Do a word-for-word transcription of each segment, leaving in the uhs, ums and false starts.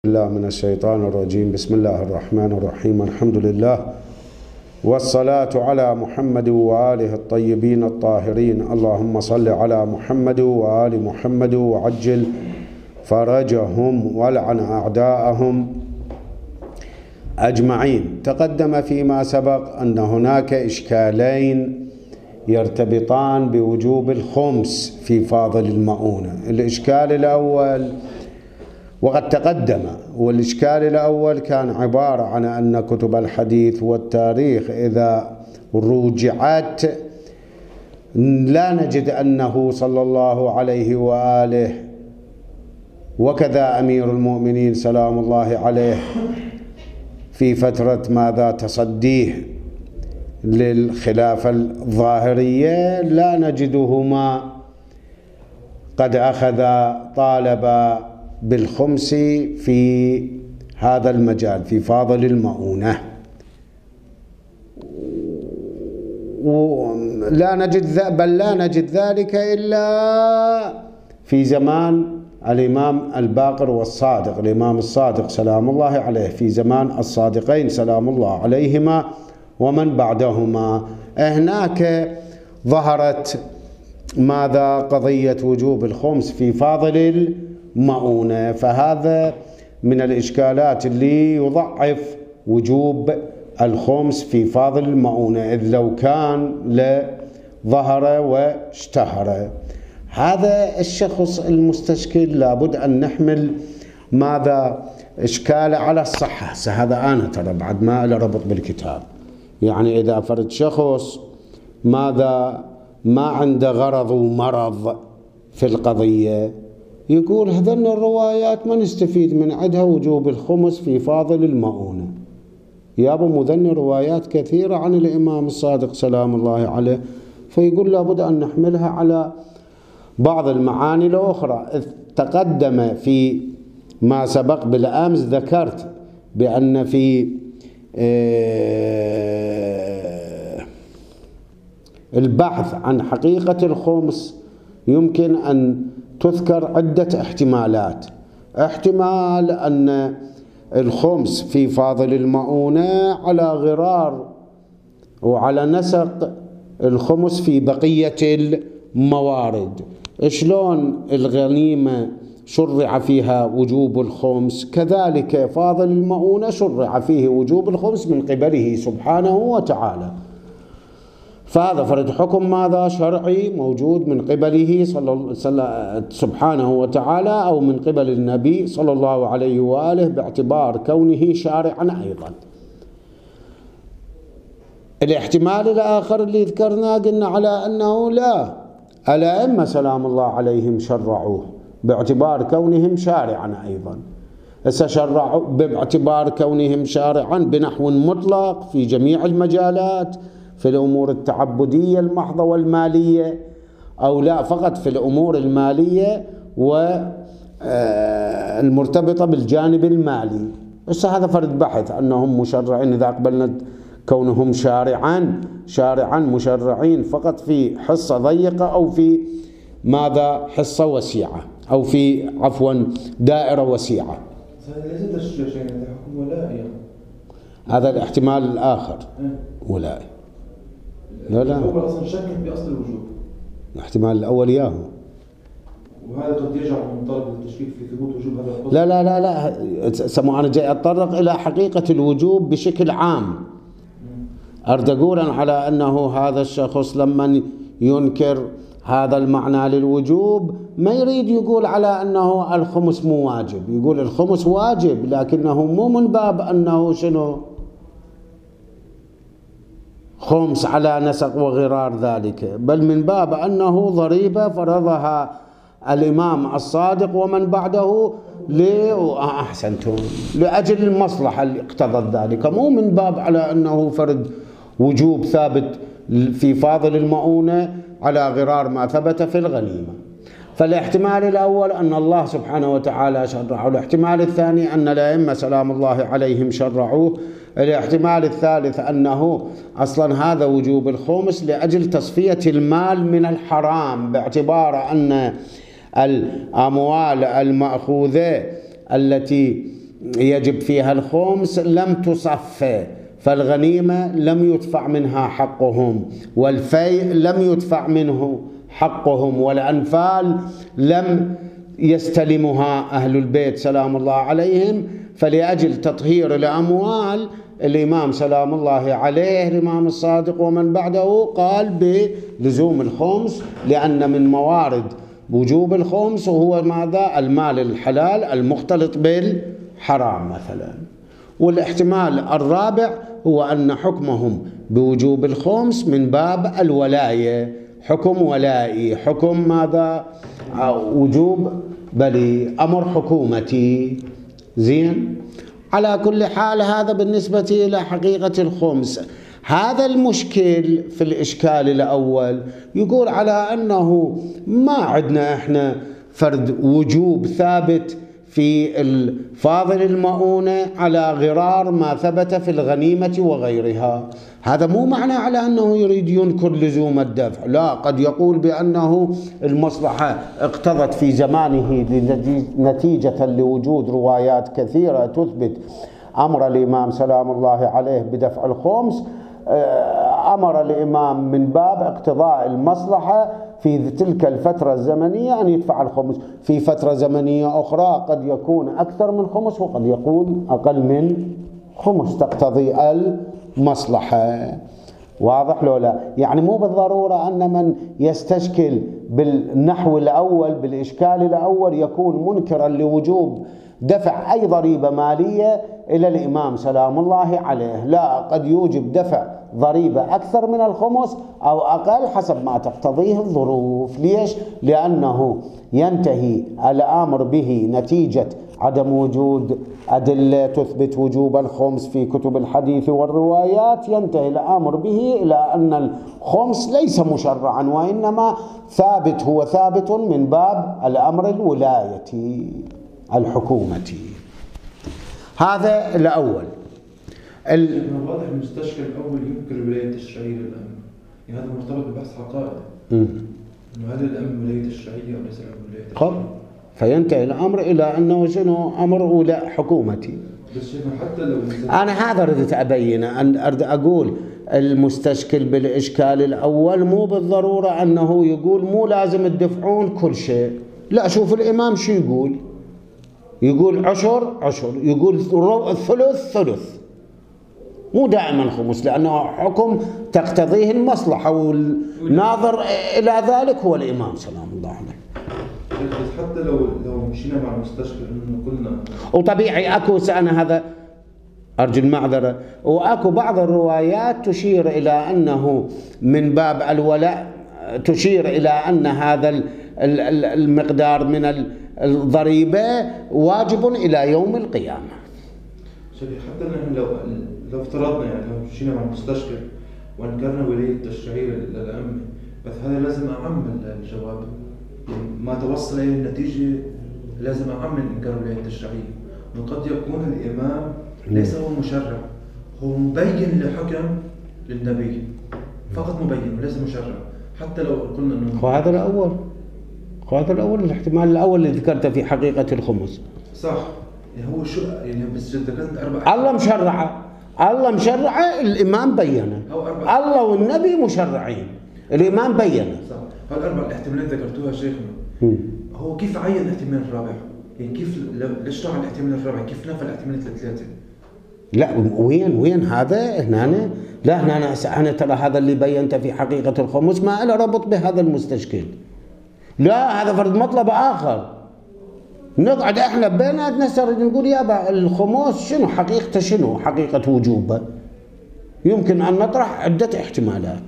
الله من الشيطان الرجيم. بسم الله الرحمن الرحيم. الحمد لله والصلاة على محمد وآله الطيبين الطاهرين. اللهم صل على محمد وآل محمد وعجل فرجهم والعن أعداءهم أجمعين. تقدم فيما سبق أن هناك إشكالين يرتبطان بوجوب الخمس في فاضل المؤونة. الإشكال الأول وقد تقدم، والإشكال الأول كان عبارة عن أن كتب الحديث والتاريخ إذا رجعت لا نجد أنه صلى الله عليه وآله وكذا أمير المؤمنين سلام الله عليه في فترة ماذا تصديه للخلافة الظاهرية لا نجدهما قد أخذ طالب بالخمس في هذا المجال في فاضل المؤونة. ولا نجد بل لا نجد ذلك إلا في زمان الإمام الباقر والصادق، الإمام الصادق سلام الله عليه، في زمان الصادقين سلام الله عليهما ومن بعدهما. هناك ظهرت ماذا قضية وجوب الخمس في فاضل المؤونة، فهذا من الإشكالات اللي يضعف وجوب الخمس في فاضل المؤونة، إذ لو كان لظهر واشتهر. هذا الشخص المستشكل لابد أن نحمل ماذا إشكال على الصحة. هذا أنا ترى بعد ما له ربط بالكتاب، يعني إذا فرد شخص ماذا ما عنده غرض ومرض في القضية يقول هذن الروايات ما نستفيد من عندها وجوب الخمس في فاضل المؤونة. يابا مذن روايات كثيرة عن الإمام الصادق سلام الله عليه، فيقول لابد أن نحملها على بعض المعاني الأخرى. إذ تقدم في ما سبق بالأمس ذكرت بأن في البحث عن حقيقة الخمس يمكن أن تذكر عدة احتمالات. احتمال أن الخمس في فاضل المؤونة على غرار وعلى نسق الخمس في بقية الموارد. شلون الغنيمة شرع فيها وجوب الخمس، كذلك فاضل المؤونة شرع فيه وجوب الخمس من قبله سبحانه وتعالى. فهذا فرد حكم ماذا شرعي موجود من قبله صلى سبحانه وتعالى أو من قبل النبي صلى الله عليه وآله باعتبار كونه شارعا أيضا. الاحتمال الآخر اللي ذكرناه قلنا على أنه لا، الأئمة سلام الله عليهم شرعوه باعتبار كونهم شارعا أيضا. شرعوا باعتبار كونهم شارعا بنحو مطلق في جميع المجالات، في الأمور التعبدية المحضة والمالية، أو لا فقط في الأمور المالية والمرتبطة بالجانب المالي. بس هذا فرد بحث أنهم مشرعين إذا قبلنا كونهم شارعا شارعا مشرعين فقط في حصة ضيقة أو في ماذا حصة وسيعة أو في عفوا دائرة وسيعة. هذا الاحتمال الآخر ولائي. لا لا الأول أصلا شكت بأصل الوجوب، الاحتمال الأول ياهو، وهذا قد يرجع من طلب التشكيك في ثبوت وجوب هذا القصد. لا لا لا لا سمو أنا جاي أتطرق إلى حقيقة الوجوب بشكل عام. أريد أقول على أنه هذا الشخص لما ينكر هذا المعنى للوجوب ما يريد يقول على أنه الخمس مو واجب، يقول الخمس واجب لكنه مو من باب أنه شنو خمس على نسق وغرار ذلك، بل من باب أنه ضريبة فرضها الإمام الصادق ومن بعده أحسنتم لأجل المصلحة اللي اقتضت ذلك، مو من باب على أنه فرد وجوب ثابت في فاضل المؤونة على غرار ما ثبت في الغنيمة. فالاحتمال الأول أن الله سبحانه وتعالى شرعه، الاحتمال الثاني أن الأئمة سلام الله عليهم شرعوه، الاحتمال الثالث أنه أصلا هذا وجوب الخمس لأجل تصفية المال من الحرام باعتبار أن الأموال المأخوذة التي يجب فيها الخمس لم تصف، فالغنيمة لم يدفع منها حقهم، والفيء لم يدفع منه حقهم، والأنفال لم يستلمها أهل البيت سلام الله عليهم. فلأجل تطهير الأموال الإمام سلام الله عليه الإمام الصادق ومن بعده قال بلزوم الخمس، لأن من موارد وجوب الخمس وهو ماذا؟ المال الحلال المختلط بالحرام مثلا. والاحتمال الرابع هو أن حكمهم بوجوب الخمس من باب الولاية، حكم ولائي، حكم ماذا؟ وجوب بل أمر حكومتي. زين، على كل حال هذا بالنسبة إلى حقيقة الخمس. هذا المشكل في الإشكال الأول يقول على أنه ما عندنا إحنا فرد وجوب ثابت في الفاضل المؤونة على غرار ما ثبت في الغنيمة وغيرها. هذا مو معنى على أنه يريد ينكر لزوم الدفع، لا، قد يقول بأنه المصلحة اقتضت في زمانه نتيجة لوجود روايات كثيرة تثبت أمر الإمام سلام الله عليه بدفع الخمس، أمر الإمام من باب اقتضاء المصلحة في تلك الفترة الزمنية أن يدفع الخمس. في فترة زمنية أخرى قد يكون أكثر من خمس وقد يكون أقل من خمس، تقتضي المصلحة. واضح لو لا؟ يعني مو بالضرورة أن من يستشكل بالنحو الأول بالإشكال الأول يكون منكرا لوجوب دفع أي ضريبة مالية إلى الإمام سلام الله عليه، لا، قد يوجب دفع ضريبة أكثر من الخمس أو أقل حسب ما تقتضيه الظروف. ليش؟ لأنه ينتهي الأمر به نتيجة عدم وجود أدلة تثبت وجوب الخمس في كتب الحديث والروايات، ينتهي الأمر به إلى أن الخمس ليس مشرعا وإنما ثابت، هو ثابت من باب الأمر الولايتي الحكومتي. هذا الأول. ال... واضح المستشكل الأول ينكر ولاية التشريعية للأمن، يعني هذا مرتبط ببحث حقائق إنه هل الأمن ولاية التشريعية أو ليس الأمن ولاية التشريعية؟ فينتهي الأمر إلى أنه شنو؟ أمر ولا حكومتي. بس حتى لو أنا هذا ردت أبينه، أن أرد أقول المستشكل بالإشكال الأول مو بالضرورة أنه يقول مو لازم تدفعون كل شيء، لا، شوف الإمام شو يقول، يقول عشر عشر، يقول الثلث ثلث، مو دائما خمس، لأنه حكم تقتضيه المصلحة والناظر إلى ذلك هو الإمام سلام الله عليه. بس حتى لو لو مشينا مع المستشكل إنه قلنا وطبيعي أكو أنا هذا أرجو المعذرة، وأكو بعض الروايات تشير إلى أنه من باب الولاء، تشير إلى أن هذا المقدار من الضريبة واجب إلى يوم القيامة. حتى نحن لو لو افترضنا يعني لو مشينا مع المستشكل وانكرنا ولاية التشريعية للأمن، بس هذا لازم أعم الجواب، يعني ما توصل إلى النتيجة لازم أعم من إنكار ولاية التشريعية. وقد يكون الإمام ليس هو مشرع، هو مبين لحكم للنبي فقط، مبين وليس مشرع. حتى لو قلنا إنه وهذا الأول وهذا الأول الاحتمال الأول اللي ذكرته في حقيقة الخمس صح، يعني هو شو يعني بس ذكرت أربعة، الله مشرعه، الله مشرعه، الإمام بينه، الله والنبي مشرعين، الإمام بينه. صح، هالأربع الاحتمالات ذكرتوها شيخنا، هو كيف عين الاحتمال الرابع؟ يعني كيف ليش طلع الاحتمال الرابع؟ كيف نفى الاحتمالات الثلاثة؟ لا، وين وين هذا هنا؟ لا، هنا أنا أنا ترى هذا اللي بينته في حقيقة الخمس ما له ربط بهذا المستشكل. لا، هذا فرض مطلب آخر. نقعد احنا بيناتنا نسرد نقول يابا الخمس شنو حقيقته، شنو حقيقة وجوبه؟ يمكن أن نطرح عدة احتمالات.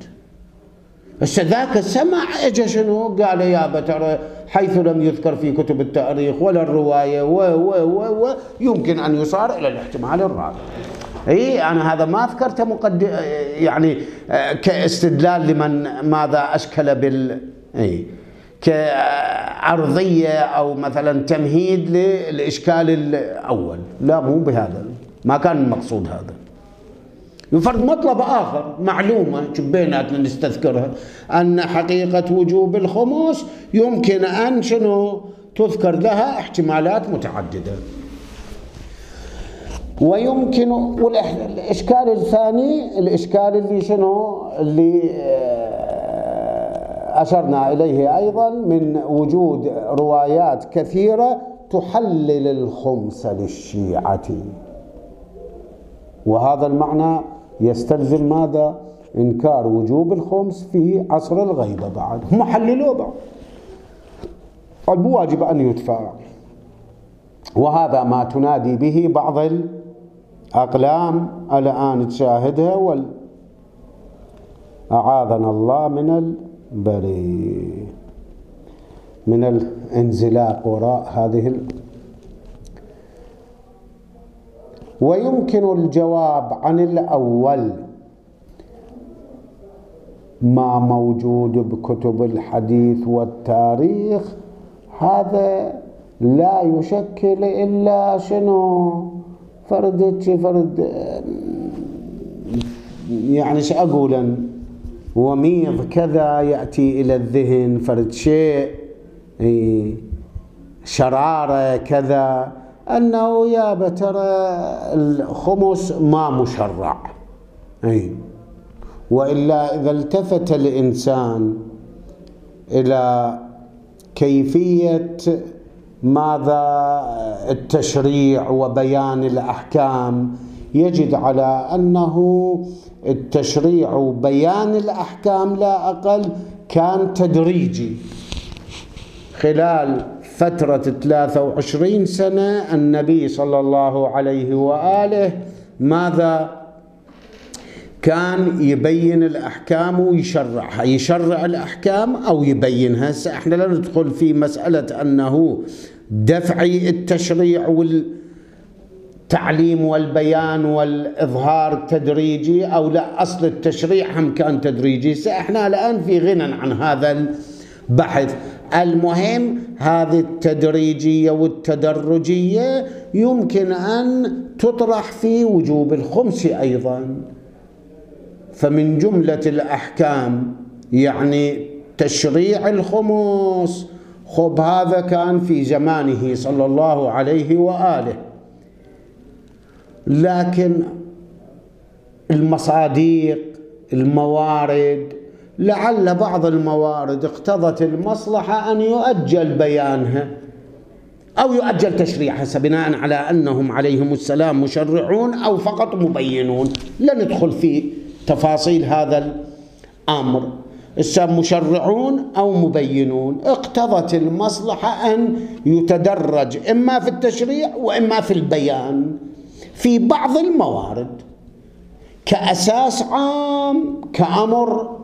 بس ذاك السمع اجى شنو؟ قال يابا ترى حيث لم يذكر في كتب التاريخ ولا الرواية و و و و يمكن أن يصار إلى الاحتمال الرابع. اي أنا هذا ما ذكرته مقدم يعني كاستدلال لمن ماذا أشكل بال اي كعرضية أو مثلا تمهيد للإشكال الأول، لا، مو بهذا، ما كان المقصود هذا. يفرض مطلب آخر، معلومة بيناتنا نستذكرها، أن حقيقة وجوب الخمس يمكن أن شنو تذكر لها احتمالات متعددة. ويمكن والإشكال الثاني الإشكال اللي شنو اللي أشرنا إليه أيضا من وجود روايات كثيرة تحلل الخمس للشيعة، وهذا المعنى يستلزم ماذا؟ إنكار وجوب الخمس في عصر الغيبة. بعد هم حللوا بعض الواجب أن يدفع، وهذا ما تنادي به بعض الأقلام الآن تشاهدها وال أعاذنا الله من البريء من الانزلاق وراء هذه ال... ويمكن الجواب عن الأول ما موجود بكتب الحديث والتاريخ، هذا لا يشكل إلا شنو؟ فرد فرد يعني شو أقول، وميض كذا يأتي إلى الذهن، فرد شيء شرارة كذا، أنه يا بترى الخمس ما مشرع. أي وإلا إذا التفت الإنسان إلى كيفية ماذا التشريع وبيان الأحكام، يجد على أنه التشريع وبيان الأحكام لا أقل كان تدريجي. خلال فترة ثلاثة وعشرين سنة النبي صلى الله عليه وآله ماذا كان يبين الأحكام ويشرعها، يشرع الأحكام أو يبينها. احنا لا ندخل في مسألة أنه دفعي التشريع والتعليم والبيان والإظهار تدريجي أو لا، أصل التشريع هم كان تدريجي. احنا الآن في غنى عن هذا البحث. المهم هذه التدريجية والتدرجية يمكن أن تطرح في وجوب الخمس أيضا. فمن جملة الأحكام يعني تشريع الخمس، خب هذا كان في زمانه صلى الله عليه وآله، لكن المصاديق الموارد لعل بعض الموارد اقتضت المصلحة أن يؤجل بيانها أو يؤجل تشريعها بناء على أنهم عليهم السلام مشرعون أو فقط مبينون. لا ندخل في تفاصيل هذا الأمر، السام مشرعون أو مبينون، اقتضت المصلحة أن يتدرج إما في التشريع وإما في البيان في بعض الموارد كأساس عام، كأمر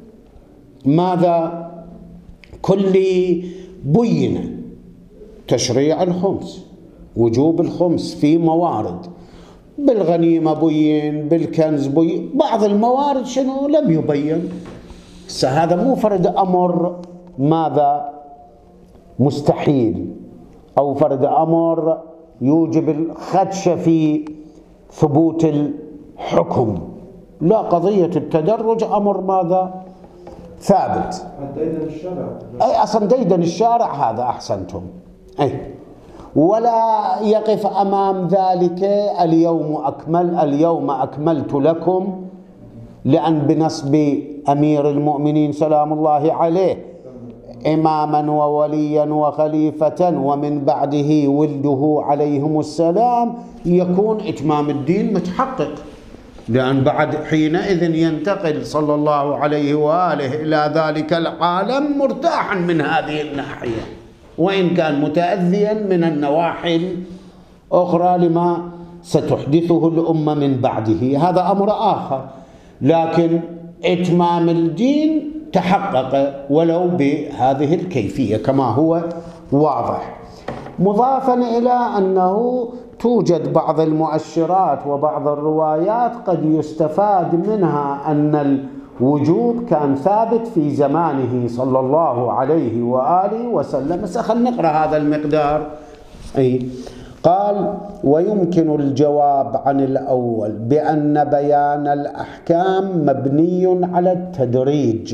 ماذا كلي بين تشريع الخمس، وجوب الخمس في موارد، بالغنيمة بين، بالكنز بين، بعض الموارد شنو لم يبين. هذا مو فرد أمر ماذا مستحيل أو فرد أمر يوجب الخدش في ثبوت الحكم، لا، قضية التدرج أمر ماذا ثابت. ديدن الشارع، أي أصلا ديدن الشارع، هذا أحسنتم. أي ولا يقف أمام ذلك اليوم أكمل اليوم أكملت لكم، لأن بنصب أمير المؤمنين سلام الله عليه إماما ووليا وخليفة ومن بعده ولده عليهم السلام يكون إتمام الدين متحقق، لأن بعد حينئذ ينتقل صلى الله عليه وآله إلى ذلك العالم مرتاحا من هذه الناحية، وإن كان متأذيا من النواحي الأخرى لما ستحدثه الأمة من بعده، هذا أمر آخر. لكن إتمام الدين تحقق ولو بهذه الكيفية كما هو واضح، مضافا إلى أنه توجد بعض المؤشرات وبعض الروايات قد يستفاد منها أن الوجوب كان ثابت في زمانه صلى الله عليه وآله وسلم. خلينا نقرأ هذا المقدار. أي قال: ويمكن الجواب عن الأول بأن بيان الأحكام مبني على التدريج،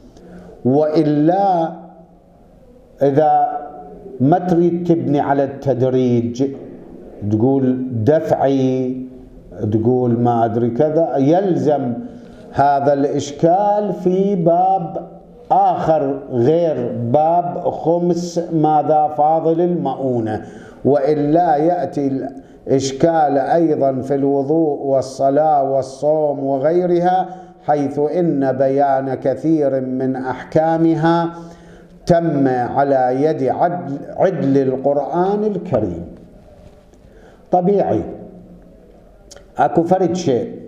وإلا إذا ما تريد تبني على التدريج تقول دفعي، تقول ما أدري كذا، يلزم هذا الإشكال في باب آخر غير باب خمس ماذا فاضل المؤونة، وإلا يأتي الإشكال أيضا في الوضوء والصلاة والصوم وغيرها، حيث إن بيان كثير من أحكامها تم على يد عدل, عدل القرآن الكريم. طبيعي أكو فرد شيء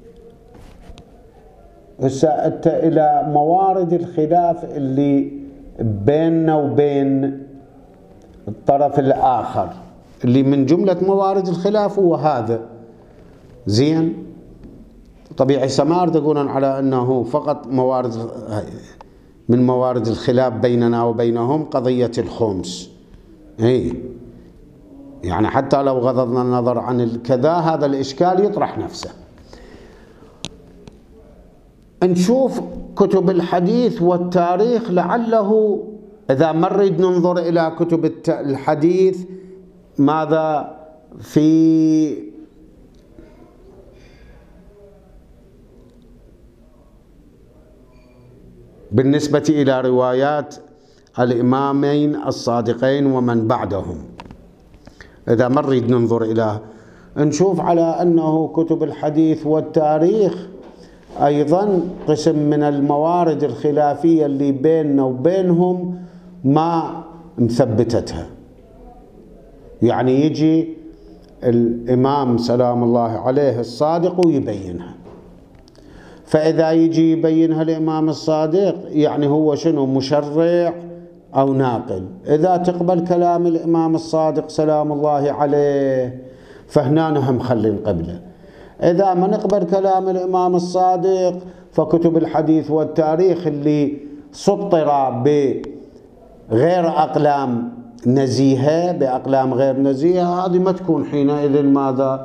سأت إلى موارد الخلاف اللي بيننا وبين الطرف الآخر، اللي من جملة موارد الخلاف هو هذا. زين، طبيعي سمار تقولون على أنه فقط موارد من موارد الخلاف بيننا وبينهم قضية الخمس. اي يعني حتى لو غضضنا النظر عن الكذا هذا الإشكال يطرح نفسه. نشوف كتب الحديث والتاريخ، لعله إذا ما نريد ننظر إلى كتب الحديث ماذا في بالنسبة إلى روايات الإمامين الصادقين ومن بعدهم، إذا ما نريد ننظر إلى، نشوف على أنه كتب الحديث والتاريخ أيضا قسم من الموارد الخلافية اللي بيننا وبينهم ما مثبتتها. يعني يجي الإمام سلام الله عليه الصادق ويبينها، فإذا يجي يبينها الإمام الصادق يعني هو شنو؟ مشرع أو ناقل. إذا تقبل كلام الإمام الصادق سلام الله عليه فهنا نهم خلين قبله. إذا ما نقبل كلام الإمام الصادق فكتب الحديث والتاريخ اللي سطر بغير أقلام نزيهة بأقلام غير نزيهة هذه ما تكون حينئذ ماذا؟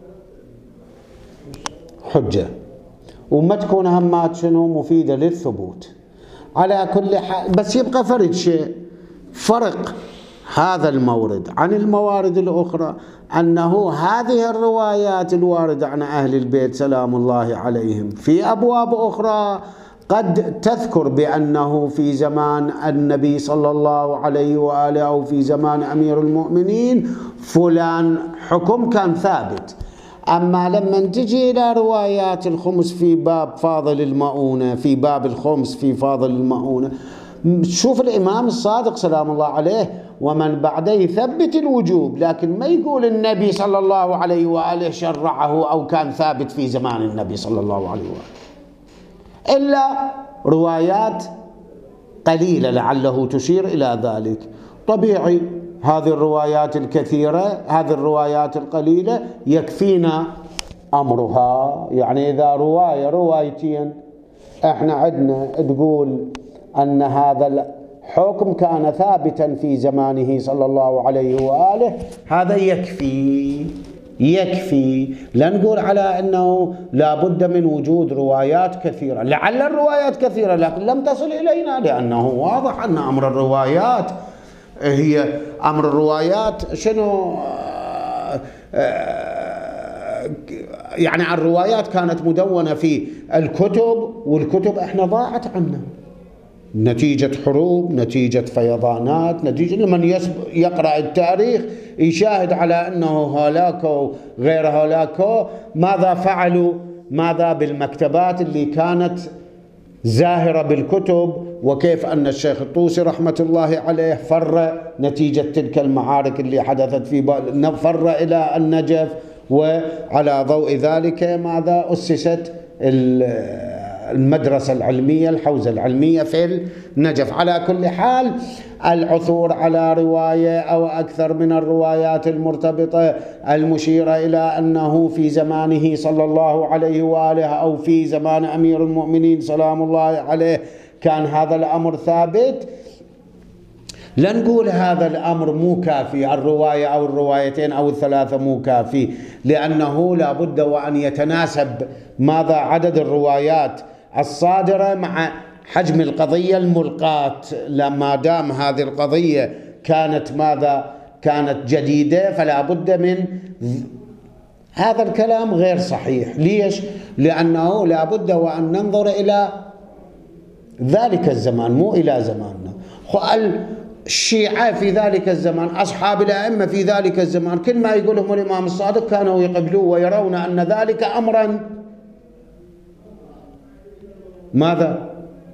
حجة، وما تكون همات شنو؟ مفيدة للثبوت. على كل حال بس يبقى فرق شيء، فرق هذا المورد عن الموارد الأخرى أنه هذه الروايات الواردة عن أهل البيت سلام الله عليهم في أبواب أخرى قد تذكر بأنه في زمان النبي صلى الله عليه وآله أو في زمان أمير المؤمنين فلان حكم كان ثابت. أما لما تجي إلى روايات الخمس في باب فاضل المؤونة، في باب الخمس في فاضل المؤونة، شوف الإمام الصادق سلام الله عليه ومن بعده يثبت الوجوب، لكن ما يقول النبي صلى الله عليه وآله شرعه أو كان ثابت في زمان النبي صلى الله عليه وآله، إلا روايات قليلة لعله تشير إلى ذلك. طبيعي هذه الروايات الكثيرة، هذه الروايات القليلة يكفينا أمرها. يعني إذا رواية روايتين احنا عندنا تقول أن هذا الحكم كان ثابتا في زمانه صلى الله عليه وآله، هذا يكفي يكفي. لا نقول على أنه لا بد من وجود روايات كثيرة، لعل الروايات كثيرة لكن لم تصل إلينا، لأنه واضح أن أمر الروايات هي أمر الروايات شنو؟ يعني الروايات كانت مدونة في الكتب، والكتب احنا ضاعت عنا نتيجة حروب، نتيجة فيضانات، نتيجة لمن يقرأ التاريخ يشاهد على أنه هولاكو غير هولاكو ماذا فعلوا، ماذا بالمكتبات اللي كانت زاهرة بالكتب، وكيف أن الشيخ الطوسي رحمة الله عليه فر نتيجة تلك المعارك اللي حدثت في فر إلى النجف، وعلى ضوء ذلك ماذا أسست المدرسة العلمية الحوزة العلمية في النجف. على كل حال العثور على رواية أو أكثر من الروايات المرتبطة المشيرة إلى أنه في زمانه صلى الله عليه وآله أو في زمان أمير المؤمنين سلام الله عليه كان هذا الأمر ثابت، لا نقول هذا الأمر مو كافي، الرواية أو الروايتين أو الثلاثة مو كافي، لأنه لا بد وأن يتناسب ماذا عدد الروايات الصادرة مع حجم القضية الملقاة. لما دام هذه القضية كانت ماذا كانت جديدة فلا بد من هذا الكلام غير صحيح. ليش؟ لأنه لا بد وأن ننظر إلى ذلك الزمان مو إلى زماننا. الشيعة في ذلك الزمان، أصحاب الأئمة في ذلك الزمان، كل ما يقولهم الإمام الصادق كانوا يقبلوه ويرون أن ذلك أمرا ماذا؟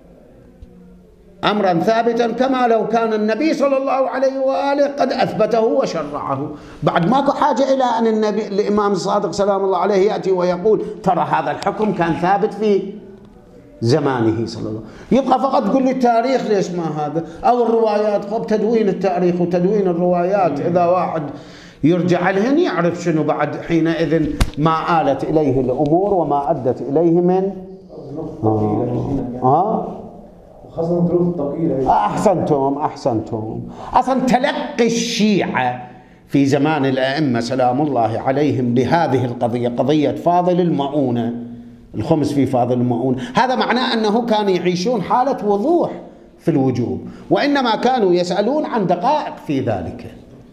أمرا ثابتا، كما لو كان النبي صلى الله عليه وآله قد أثبته وشرعه. بعد ماكو حاجة إلى أن النبي الإمام الصادق سلام الله عليه يأتي ويقول ترى هذا الحكم كان ثابت في زمانه صلى الله عليه وسلم. يبقى فقط تقول لي التاريخ ليش ما هذا، أو الروايات. خب تدوين التاريخ وتدوين الروايات إذا واحد يرجع لهن يعرف شنو بعد حينئذ ما آلت إليه الأمور وما أدت إليه من آه. آه. خاصة ظروف التقييد. أحسنتم أحسنتم. أصلا تلقي الشيعة في زمان الأئمة سلام الله عليهم لهذه القضية، قضية فاضل المؤونة، الخمس في فاضل المؤونة، هذا معناه أنه كانوا يعيشون حالة وضوح في الوجوب، وإنما كانوا يسألون عن دقائق في ذلك.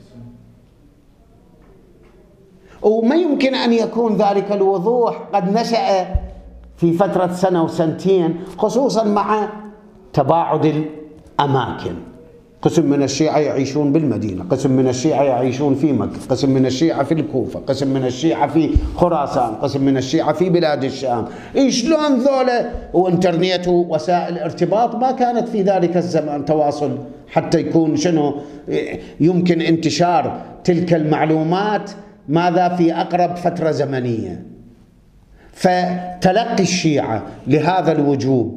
وما يمكن أن يكون ذلك الوضوح قد نشأ في فترة سنة وسنتين، خصوصا مع تباعد الأماكن. قسم من الشيعة يعيشون بالمدينة، قسم من الشيعة يعيشون في مكة، قسم من الشيعة في الكوفة، قسم من الشيعة في خراسان، قسم من الشيعة في بلاد الشام. شلون ذولا؟ وانترنت ووسائل ارتباط ما كانت في ذلك الزمان تواصل حتى يكون شنو يمكن انتشار تلك المعلومات ماذا في أقرب فترة زمنية. فتلقي الشيعة لهذا الوجوب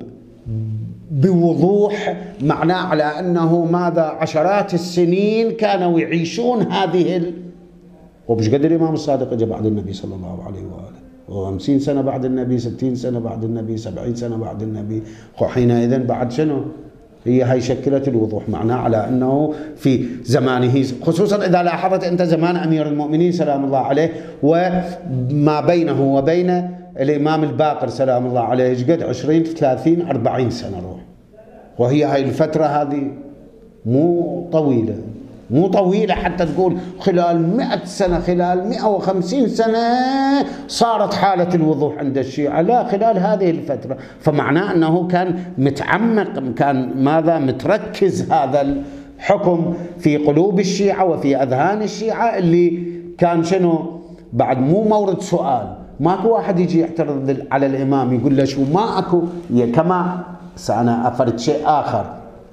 بوضوح معناه على أنه ماذا عشرات السنين كانوا يعيشون هذه ال... وبش قدر الإمام الصادق اجى بعد النبي صلى الله عليه وآله، وخمسين سنة بعد النبي، ستين سنة بعد النبي، سبعين سنة بعد النبي. وحينئذ بعد شنو هي هاي شكلت الوضوح، معناه على أنه في زمانه، خصوصا إذا لاحظت أنت زمان أمير المؤمنين سلام الله عليه وما بينه وبين الإمام الباقر سلام الله عليه ايش قد عشرين ثلاثين أربعين سنة روح، وهي هاي الفترة هذه مو طويلة، مو طويلة حتى تقول خلال مئة سنة، خلال مئة وخمسين سنة صارت حالة الوضوح عند الشيعة، لا، خلال هذه الفترة. فمعناه أنه كان متعمق، كان ماذا متركز هذا الحكم في قلوب الشيعة وفي أذهان الشيعة، اللي كان شنو بعد مو مورد سؤال. ماكو واحد يجي يعترض على الإمام يقول له شو، ما أكو. كما سأنا أفرد شيء آخر،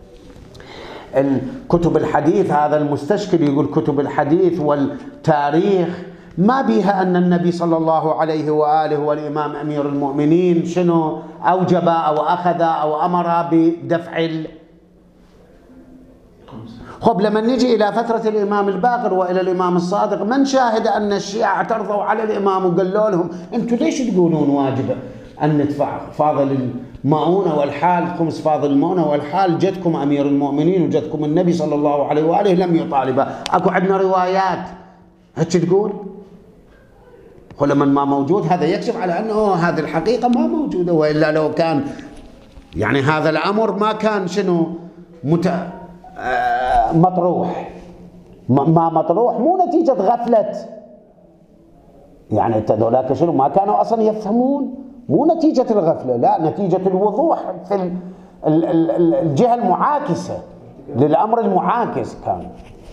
الكتب الحديث هذا المستشكل يقول كتب الحديث والتاريخ ما بيها أن النبي صلى الله عليه وآله والإمام أمير المؤمنين شنو أوجب أو أخذ أو أمر بدفع ال... خب لما نجي إلى فترة الإمام الباقر وإلى الإمام الصادق، من شاهد أن الشيعة اعترضوا على الإمام وقالوا لهم أنتم ليش تقولون واجب أن ندفع فاضل المؤونة والحال خمس فاضل المؤونة والحال جدكم أمير المؤمنين وجدكم النبي صلى الله عليه وآله لم يطالبه؟ أكو عندنا روايات هيك تقول. ولما ما موجود هذا يكشف على أنه هذه الحقيقة ما موجودة، وإلا لو كان يعني هذا الأمر ما كان شنو مت... آه مطروح. ما مطروح مو نتيجة غفلة، يعني هذولاك شنو ما كانوا أصلا يفهمون، مو نتيجة الغفلة، لا، نتيجة الوضوح في الجهة المعاكسة للأمر المعاكس كان.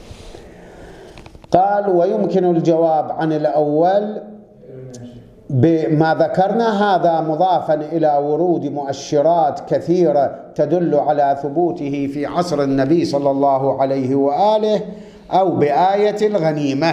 قال ويمكن الجواب عن الأول بما ذكرنا، هذا مضافا إلى ورود مؤشرات كثيرة تدل على ثبوته في عصر النبي صلى الله عليه وآله، أو بآية الغنيمة.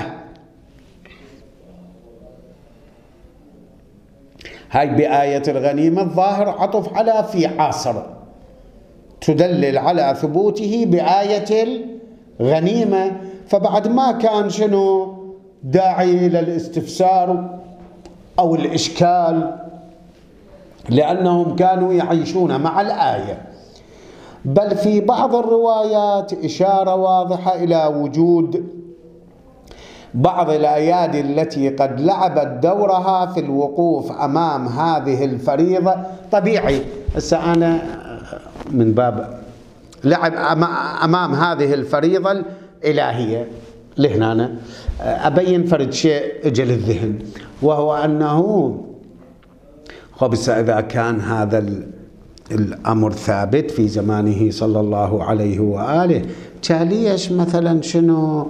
هاي بآية الغنيمة الظاهر عطف على في عصر، تدلل على ثبوته بآية الغنيمة. فبعد ما كان شنو داعي إلى الاستفسار أو الإشكال، لأنهم كانوا يعيشون مع الآية. بل في بعض الروايات إشارة واضحة إلى وجود بعض الأيادي التي قد لعبت دورها في الوقوف أمام هذه الفريضة. طبيعي هسه أنا من باب لعب أمام هذه الفريضة الإلهية، لهنا أبين فرد شيء اجى للذهن، وهو أنه خبز إذا كان هذا الأمر ثابت في زمانه صلى الله عليه وآله، ليش مثلا شنو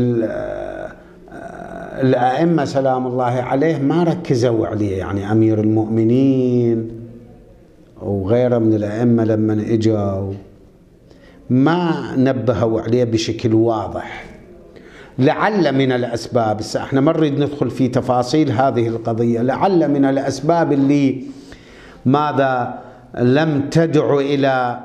الأئمة سلام الله عليه ما ركزوا عليه؟ يعني أمير المؤمنين وغيره من الأئمة لما اجوا ما نبهوا عليه بشكل واضح. لعل من الأسباب، احنا ما نريد ندخل في تفاصيل هذه القضية، لعل من الأسباب اللي ماذا لم تدع إلى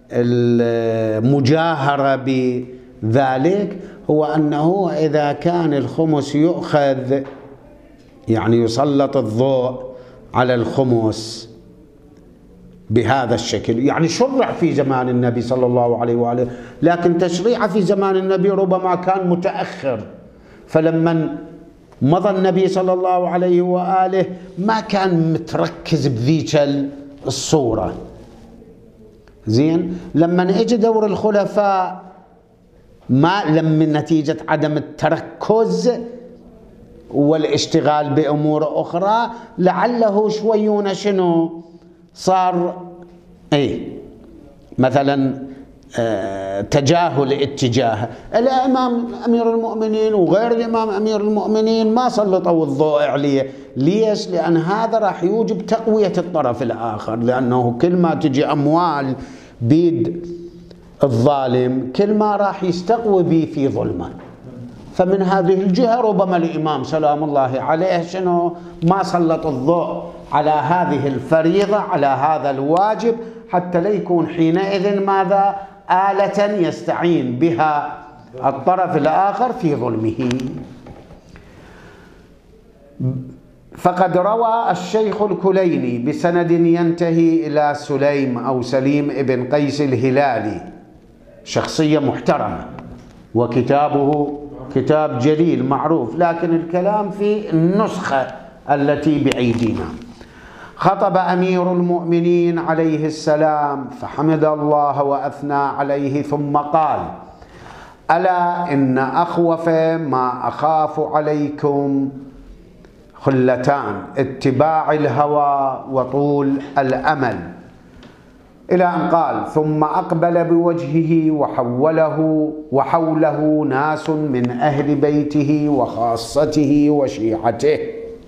المجاهرة بذلك هو أنه إذا كان الخمس يؤخذ، يعني يسلط الضوء على الخمس بهذا الشكل، يعني شرع في زمان النبي صلى الله عليه وآله، لكن تشريعه في زمان النبي ربما كان متأخر، فلما مضى النبي صلى الله عليه وآله ما كان متركز بذيك الصورة. زين، لما اجى دور الخلفاء ما لم من نتيجة عدم التركز والاشتغال بأمور أخرى لعله شويون شنو صار اي مثلا آه تجاهل اتجاه الامام امير المؤمنين وغير الامام امير المؤمنين ما سلطوا الضوء عليه. ليش؟ لان هذا راح يوجب تقويه الطرف الاخر، لانه كل ما تجي اموال بيد الظالم كل ما راح يستقوي به في ظلمه. فمن هذه الجهه ربما الامام سلام الله عليه شنو ما سلط الضوء على هذه الفريضة، على هذا الواجب، حتى لا يكون حينئذ ماذا آلة يستعين بها الطرف الآخر في ظلمه. فقد روى الشيخ الكليني بسند ينتهي إلى سليم أو سليم ابن قيس الهلالي، شخصية محترمة وكتابه كتاب جليل معروف، لكن الكلام في النسخة التي بأيدينا. خطب أمير المؤمنين عليه السلام فحمد الله وأثنى عليه ثم قال: ألا إن أخوف ما أخاف عليكم خلتان، اتباع الهوى وطول الأمل، إلى أن قال: ثم أقبل بوجهه وحوله وحوله ناس من أهل بيته وخاصته وشيعته،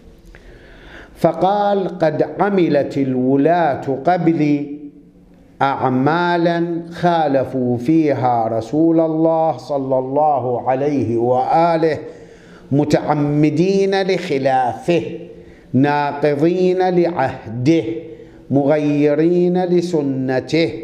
فقال: قد عملت الولاة قبلي أعمالا خالفوا فيها رسول الله صلى الله عليه وآله متعمدين لخلافه، ناقضين لعهده، مغيرين لسنته،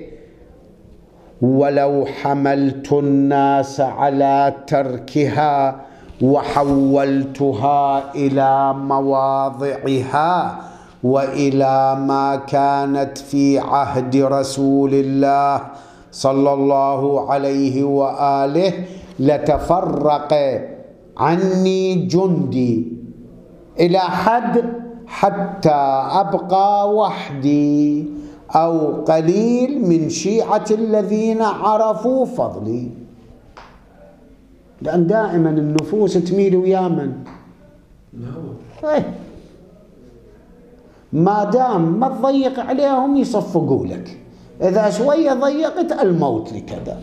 ولو حملت الناس على تركها وحولتها إلى مواضعها وإلى ما كانت في عهد رسول الله صلى الله عليه وآله لتفرق عني جندي إلى حد حتى أبقى وحدي أو قليل من شيعة الذين عرفوا فضلي. لأن دائما النفوس تميل ويا من؟ ما دام ما تضيق عليهم يصفقوا لك، إذا شوية ضيقت الموت لكذا،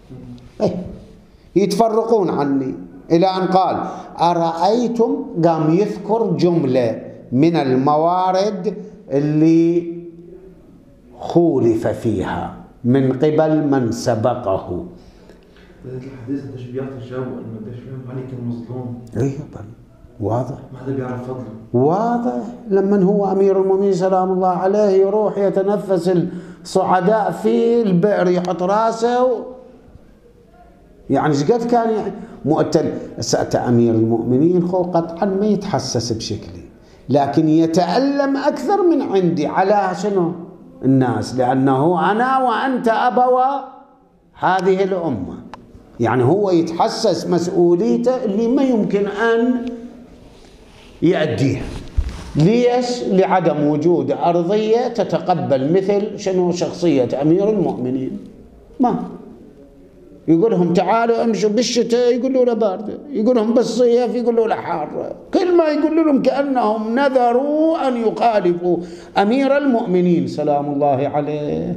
يتفرقون عني. إلى أن قال: أرأيتم، قام يذكر جملة من الموارد اللي خولف فيها من قبل من سبقه. الحديث قديش بيعطي جو انه قديش فيهم علي كان مظلوم. ايه واضح، ما حدا بيعرف فضله. واضح لما هو امير المؤمنين سلام الله عليه يروح يتنفس الصعداء في البئر يحط راسه و... يعني ايش قد كان يعني مؤتل. سأت امير المؤمنين خو قطعا ما يتحسس بشكلي، لكن يتألم اكثر من عندي على شنو؟ الناس، لانه انا وانت ابوا هذه الامه. يعني هو يتحسس مسؤوليته اللي ما يمكن أن يؤديها. ليش؟ لعدم وجود أرضية تتقبل مثل شنو شخصية أمير المؤمنين. ما يقول لهم تعالوا امشوا بالشتاء يقولوا له باردة، يقول لهم بالصيف يقولوا له حارة، كل ما يقول لهم كأنهم نذروا أن يخالفوا أمير المؤمنين سلام الله عليه.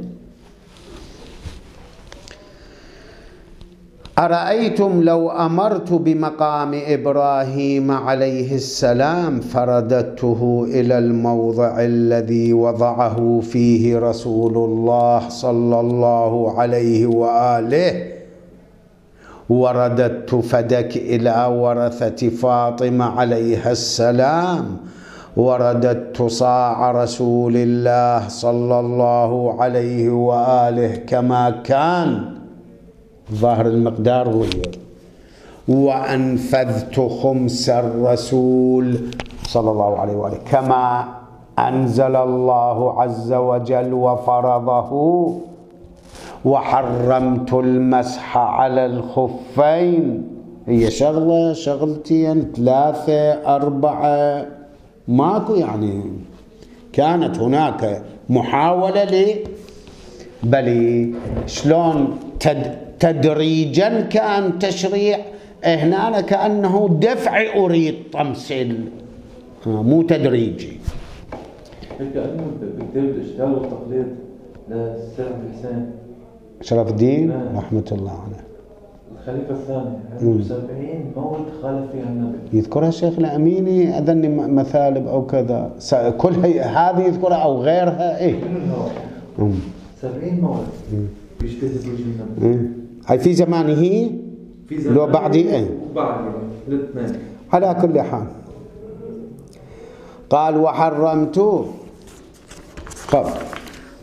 أرأيتم لو أمرت بمقام إبراهيم عليه السلام فرددته إلى الموضع الذي وضعه فيه رسول الله صلى الله عليه وآله، ورددت فدك إلى ورثة فاطمة عليها السلام، ورددت صاع رسول الله صلى الله عليه وآله كما كان، ظاهر المقدار غير، وأنفذت خمس الرسول صلى الله عليه وآله كما أنزل الله عز وجل وفرضه، وحرمت المسح على الخفين. هي شغلة شغلتين ثلاثة أربعة ماكو، يعني كانت هناك محاولة ل بل شلون تد تدريجا كان تشريع، هنا كأنه دفع أريد طمسل مو تدريجي. كأنه بكتاب الإشكال والتقليد للسيد الحسين شرف الدين رحمة الله عليه الخليفة الثاني عنده سبعين موت خالف فيها النبي، يذكرها الشيخ الأميني أذني مثالب أو كذا، كلها هذه يذكرها أو غيرها إيه سبعين موت يجتهد وجه النبي. هاي في زمانه في زمانه لو بعدي إيه وبعد الاثنين. على كل حال قال وحرمت خف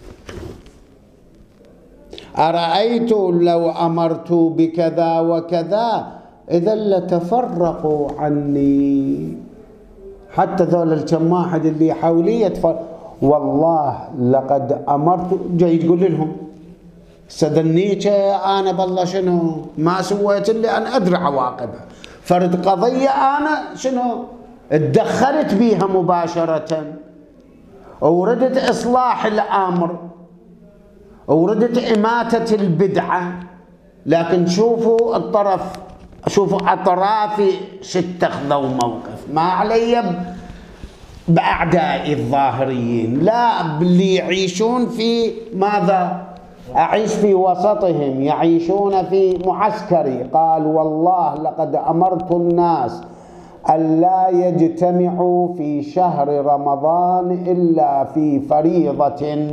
أرأيت لو أمرت بكذا وكذا إذا لتفرقوا عني، حتى ذول الكم واحد اللي حولي يتفرق. والله لقد أمرت، جاي تقول لهم استدنيك أنا بالله شنو ما سويت إلا أن أدري عواقبها، فرد قضية أنا شنو اتدخلت بيها مباشرة، وردت إصلاح الأمر، وردت إماتة البدعة. لكن شوفوا الطرف، شوفوا أطرافي شتخذوا موقف، ما علي بأعدائي الظاهريين، لا باللي يعيشون في ماذا؟ أعيش في وسطهم، يعيشون في معسكري. قال والله لقد أمرت الناس ألا يجتمعوا في شهر رمضان إلا في فريضة،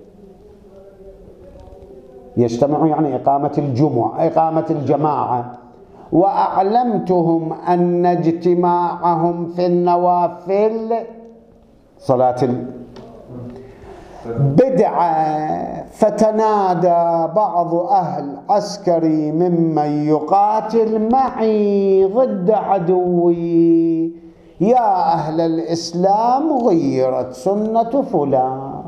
يجتمعوا يعني إقامة الجمعة إقامة الجماعة، وأعلمتهم أن اجتماعهم في النوافل صلاة بدعة، فتنادى بعض أهل عسكري ممن يقاتل معي ضد عدوي يا أهل الإسلام غيرت سنة فلان.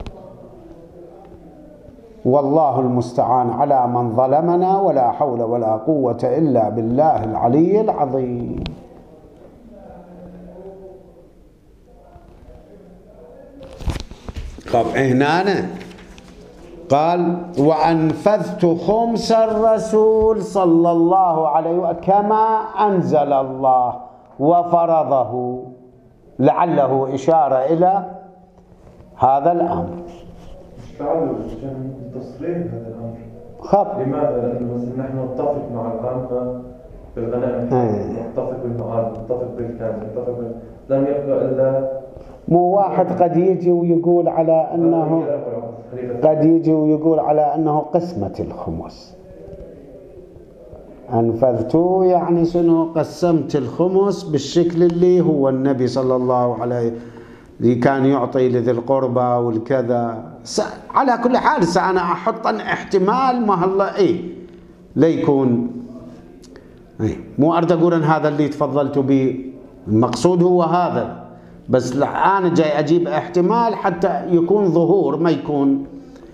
والله المستعان على من ظلمنا، ولا حول ولا قوة إلا بالله العلي العظيم. طب هنا قال وأنفذت خمس الرسول صلى الله عليه وسلم كما أنزل الله وفرضه، لعله إشارة إلى هذا الأمر. تعالوا عشان تصريح هذا الأمر. خب لماذا؟ لأنه مثلا نحن نتفق مع العامة بالغنائم، نتفق بالمعارض، نتفق بالكامل، نتفق بال... لم يبقى إلا مو واحد قد يجي ويقول على أنه قد يجي ويقول على أنه قسمة الخمس. أنفذته يعني شنو؟ قسمت الخمس بالشكل اللي هو النبي صلى الله عليه اللي كان يعطي لذي القربى والكذا. على كل حال سأنا أحط أن احتمال ما هلا إيه ليكون إيه، مو أريد أقول أن هذا اللي تفضلت به، المقصود هو هذا، بس أنا جاي أجيب احتمال حتى يكون ظهور ما يكون.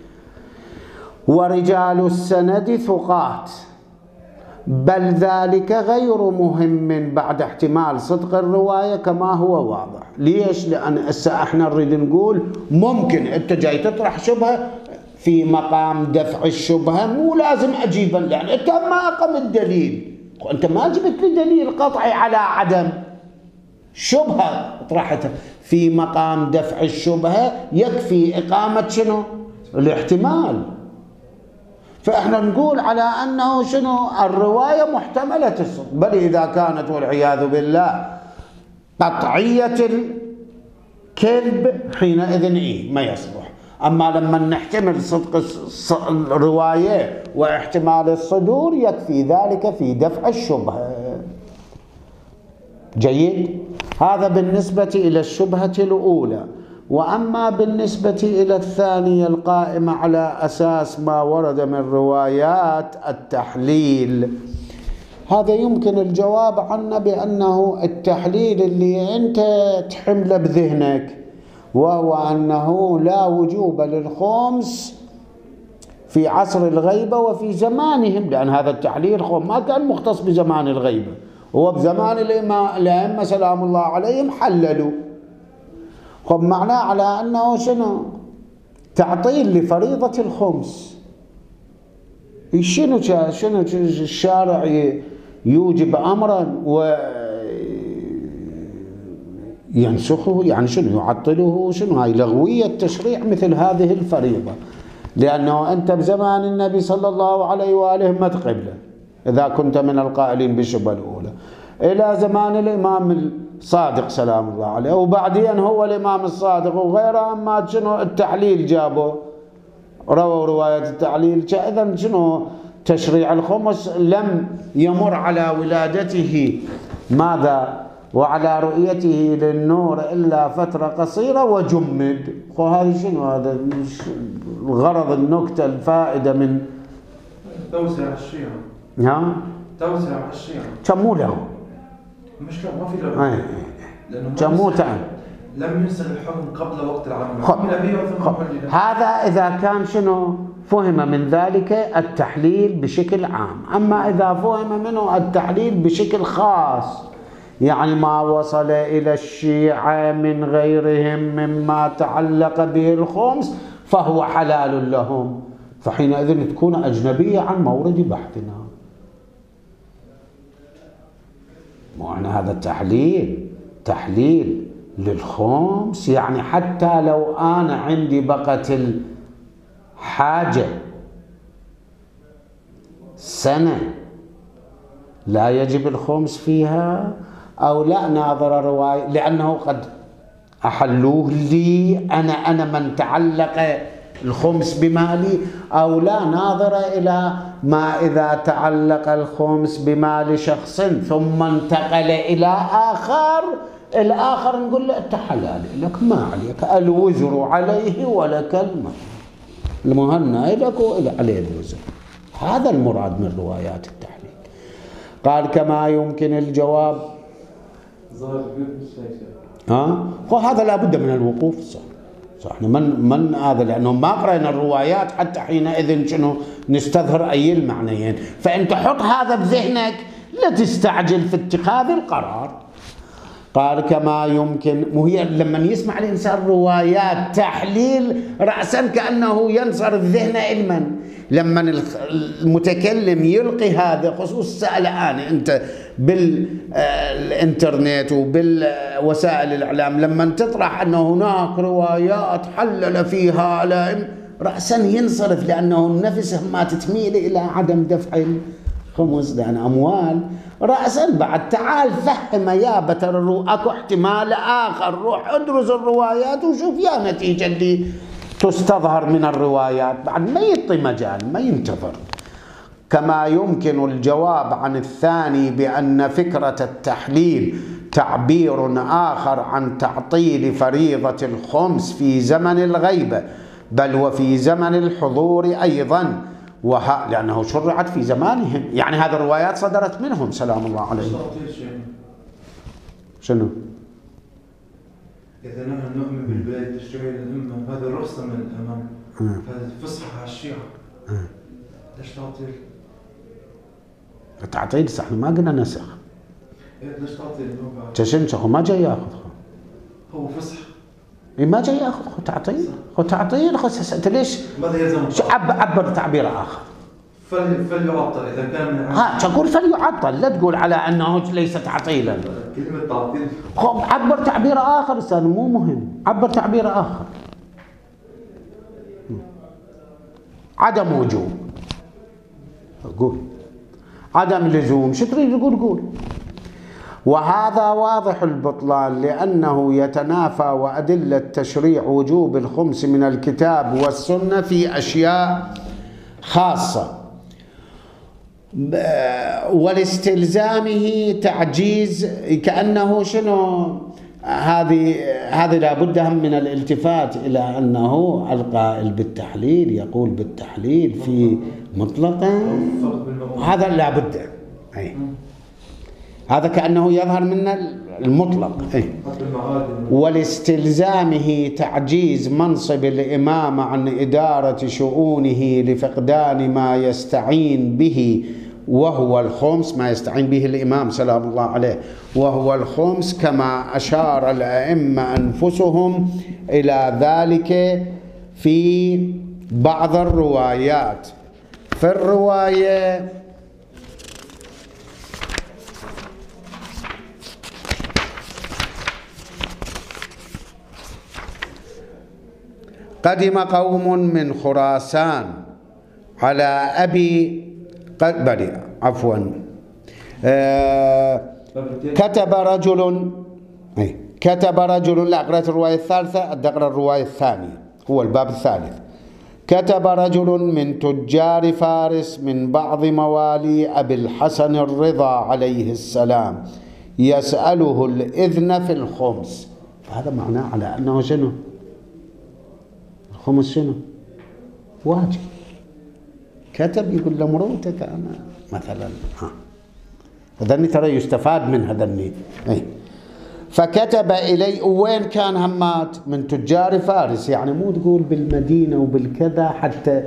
ورجال السند ثقات، بل ذلك غير مهم بعد احتمال صدق الرواية كما هو واضح. ليش؟ لأن هسه احنا نريد نقول ممكن انت جاي تطرح شبهة في مقام دفع الشبهة مو لازم أجيبا، لأن أنت ما أقم الدليل، أنت ما جبت لي دليل قطعي على عدم شبهة طرحتها. في مقام دفع الشبهة يكفي إقامة شنو؟ الاحتمال. فإحنا نقول على أنه شنو؟ الرواية محتملة الصدق، بل إذا كانت والعياذ بالله قطعية الكذب حينئذ إيه ما يصلح. أما لما نحتمل صدق الرواية واحتمال الصدور يكفي ذلك في دفع الشبهة. جيد؟ هذا بالنسبة إلى الشبهة الأولى. وأما بالنسبة إلى الثانية القائمة على أساس ما ورد من روايات التحليل، هذا يمكن الجواب عنه بأنه التحليل اللي أنت تحمله بذهنك، وهو أنه لا وجوب للخمس في عصر الغيبة وفي زمانهم، لأن هذا التحليل ما كان مختص بزمان الغيبة، هو بزمان الأئمة سلام الله عليهم حللوا. خب معناه على أنه شنو؟ تعطيل لفريضة الخمس. شنو شنو الشارع يوجب أمرا وينسخه؟ يعني شنو يعطله؟ شنو هاي لغوية تشريع مثل هذه الفريضة، لأنه أنت بزمان النبي صلى الله عليه وآله ما تقبله إذا كنت من القائلين بالشبهة الأولى، إلى زمان الإمام الصادق سلام الله عليه، وبعدين هو الإمام الصادق وغيره أما شنو التحليل جابوا، رووا رواية التحليل. إذن شنو تشريع الخمس لم يمر على ولادته ماذا وعلى رؤيته للنور إلا فترة قصيرة وجمد. وهذا شنو هذا الغرض النكتة الفائدة من توسع الشيعة. ها؟ توسع الشيعة. كموا له. مش لا ما في له. أي. كموا تعال. لم ينسخ الحكم قبل وقت العمل. هذا إذا كان شنو فهم من ذلك التحليل بشكل عام. أما إذا فهم منه التحليل بشكل خاص، يعني ما وصل إلى الشيعة من غيرهم مما تعلق به الخمس فهو حلال لهم، فحينئذ تكون أجنبية عن مورد بحثنا. معنى هذا التحليل تحليل للخمس، يعني حتى لو أنا عندي بقت الحاجة سنة لا يجب الخمس فيها أو لا، ناظر رواية، لأنه قد أحلوه لي أنا أنا من تعلق الخمس بمالي، أو لا ناظر إلى ما إذا تعلق الخمس بمال شخص ثم انتقل إلى آخر، الآخر نقول له أنت حلال لك ما عليك، الوزر عليه ولك المال، المهنى لك وعليه الوزر. هذا المراد من روايات التحليل. قال كما يمكن الجواب ها وهذا لا بد من الوقوف. صح صح من من هذا لانه ما قرأنا الروايات حتى حينئذ شنو نستظهر اي المعنيين. فانت حط هذا بذهنك لا تستعجل في اتخاذ القرار. قال كما يمكن، وهي لما يسمع الانسان روايات تحليل راسا كانه ينصر الذهن علما. لما المتكلم يلقي هذا، خصوصا الان انت بالانترنت وبالوسائل الاعلام لما تطرح انه هناك روايات حلل فيها لائم راسا ينصرف، لانه النفس ما تتميل الى عدم دفع الخمس لان اموال راسا. بعد تعال فهم يا بتر اكو احتمال اخر، روح ادرس الروايات وشوف يا نتيجه اللي تستظهر من الروايات، بعد ما يعطي مجال ما ينتظر. كما يمكن الجواب عن الثاني بأن فكرة التحليل تعبير آخر عن تعطيل فريضة الخمس في زمن الغيبة بل وفي زمن الحضور أيضا، وها لأنه شرعت في زمانهم، يعني هذه الروايات صدرت منهم سلام الله عليهم. شنو؟ إذا نحن نؤمن بالبداية التشريعية للأمة هذا رخصة من الأمام، هذا فصحى على الشيعة. ليش تعطيل؟ تعطيل صح، ما قلنا نسخ. إيه ليش تعطيل؟ تشنشخ وما جاي ياخذها. هو فصح. ما جاي ياخذ خو تعطيل خو تعطيل خو انت ليش؟ ماذا يلزم؟ عبر تعبير اخر. فليعطل اذا كان من ها تقول فليعطل، لا تقول على انه ليس تعطيلا. كلمه تعطيل خب عبر تعبير اخر استاذ، مو مهم، عبر تعبير اخر. عدم وجوب، قول عدم لزوم، شو تريد تقول؟ قول. وهذا واضح البطلان لأنه يتنافى وأدلة تشريع وجوب الخمس من الكتاب والسنة في أشياء خاصة، ولاستلزامه تعجيز، كأنه شنو هذه هذه لابد هم من الالتفات إلى أنه القائل بالتحليل يقول بالتحليل في مطلقا، هذا لابد. أي هذا كأنه يظهر من المطلق. أي. ولاستلزامه تعجيز منصب الإمام عن إدارة شؤونه لفقدان ما يستعين به وهو الخمس، ما يستعين به الإمام سلام الله عليه وهو الخمس، كما أشار الأئمة أنفسهم إلى ذلك في بعض الروايات. في الرواية قدم قوم من خراسان على أبي بلي عفوا آه كتب رجل أي كتب رجل، لا قرأت الرواية الثالثة، أقرأ الرواية الثانية، هو الباب الثالث. كتب رجل من تجار فارس من بعض موالي أبي الحسن الرضا عليه السلام يسأله الإذن في الخمس. فهذا معناه على أنه شنو؟ الخمس شنو؟ واجب. كتب يقول لمرؤتك أنا مثلا، ها هذني ترى يستفاد من هذني. أي فكتب إلي، وين كان همات؟ من تجار فارس، يعني مو تقول بالمدينة وبالكذا، حتى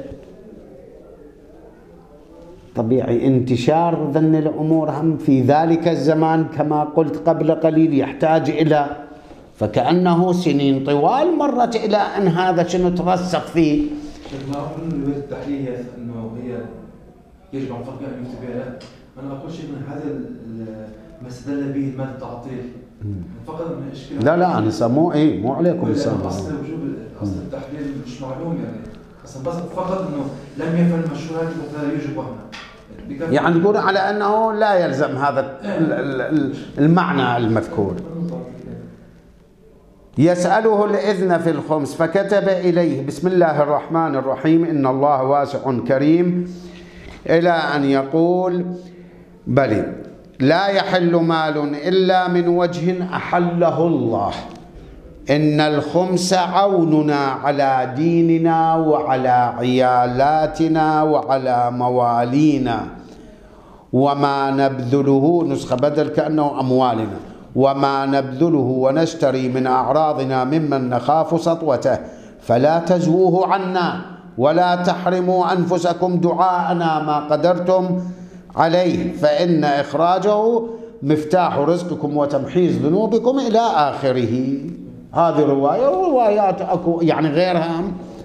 طبيعي انتشار ذن الأمور هم في ذلك الزمان كما قلت قبل قليل يحتاج إلى، فكأنه سنين طوال مرت إلى أن هذا شنو ترسخ فيه. ما أقول إنه التحليل أنه هي يجب أن نفكر أن يكتب بها، أنا أقول شيء من هذا ما استدل به المادة التعطيل فقط من إشكال. لا لا أنا سموه إيه مو عليكم السلام. أصل وجوب أصل التحليل مش معلوم يعني، أصلا بس فقط إنه لم يفعل المشروعات فلا يوجب هنا. يعني تقول على أنه لا يلزم هذا المعنى المذكور. يسأله الإذن في الخمس فكتب إليه بسم الله الرحمن الرحيم إن الله واسع كريم، إلى أن يقول بلي لا يحل مال إلا من وجه أحله الله، إن الخمس عوننا على ديننا وعلى عيالاتنا وعلى موالينا، وما نبذله نسخة بدل كأنه أموالنا، وما نبذله ونشتري من أعراضنا ممن نخاف سطوته، فلا تزووه عنا ولا تحرموا أنفسكم دعاءنا ما قدرتم عليه، فإن إخراجه مفتاح رزقكم وتمحيص ذنوبكم إلى آخره. هذه رواية وروايات أكو يعني غيرها.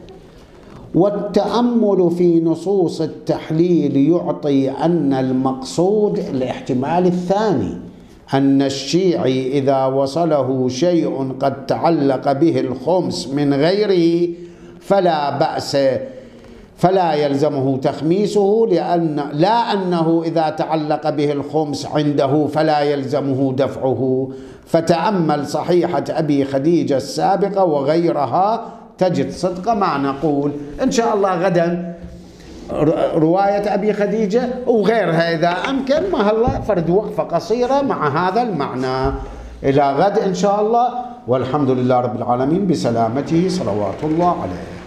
والتأمل في نصوص التحليل يعطي أن المقصود الاحتمال الثاني، أن الشيعي إذا وصله شيء قد تعلق به الخمس من غيره فلا بأس، فلا يلزمه تخميسه، لأن لا أنه إذا تعلق به الخمس عنده فلا يلزمه دفعه. فتأمل صحيحة أبي خديجة السابقة وغيرها تجد صدق ما نقول. إن شاء الله غدا رواية أبي خديجة وغيرها إذا أمكن، ما هلا فرد وقفة قصيرة مع هذا المعنى. إلى غد إن شاء الله، والحمد لله رب العالمين بسلامته صلوات الله عليه.